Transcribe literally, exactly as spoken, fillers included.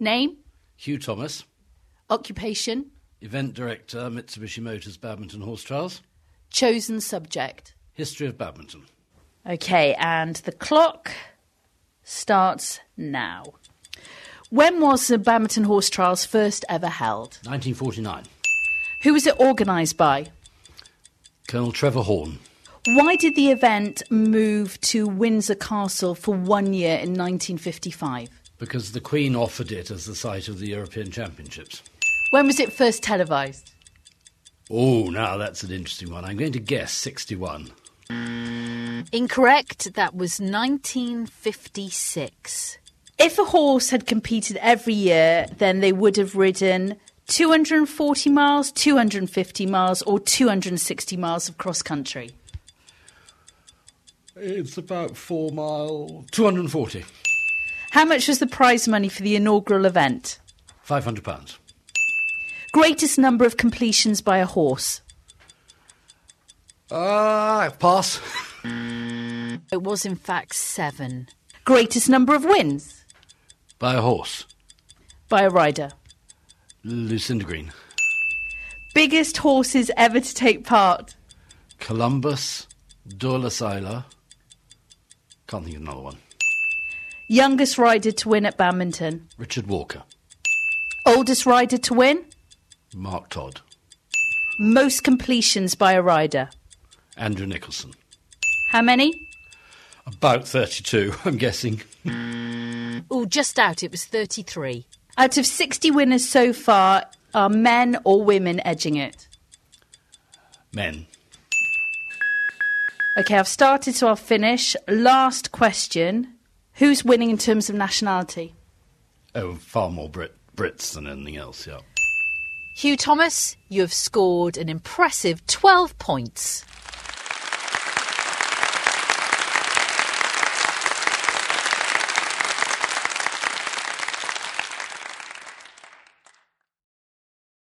Name? Hugh Thomas. Occupation? Event Director, Mitsubishi Motors Badminton Horse Trials. Chosen subject? History of badminton. OK, and the clock starts now. When was the Badminton Horse Trials first ever held? nineteen forty-nine. Who was it organised by? Colonel Trevor Horn. Why did the event move to Windsor Castle for one year in nineteen fifty-five? Because the Queen offered it as the site of the European Championships. When was it first televised? Oh, now that's an interesting one. I'm going to guess sixty-one. Incorrect. That was nineteen fifty-six. If a horse had competed every year, then they would have ridden two hundred forty miles, two hundred fifty miles or two hundred sixty miles of cross-country. It's about four mile... two hundred forty. How much was the prize money for the inaugural event? five hundred pounds. Greatest number of completions by a horse? Ah, uh, pass. It was, in fact, seven. Greatest number of wins? By a horse. By a rider? Lucinda Green. Biggest horses ever to take part? Columbus, Dorlasila. Can't think of another one. Youngest rider to win at badminton? Richard Walker. Oldest rider to win? Mark Todd. Most completions by a rider? Andrew Nicholson. How many? About thirty-two, I'm guessing. Oh, just out. It was thirty-three. Out of sixty winners so far, are men or women edging it? Men. OK, I've started, so I'll finish. Last question. Who's winning in terms of nationality? Oh, far more Brit- Brits than anything else, yeah. Hugh Thomas, you have scored an impressive twelve points.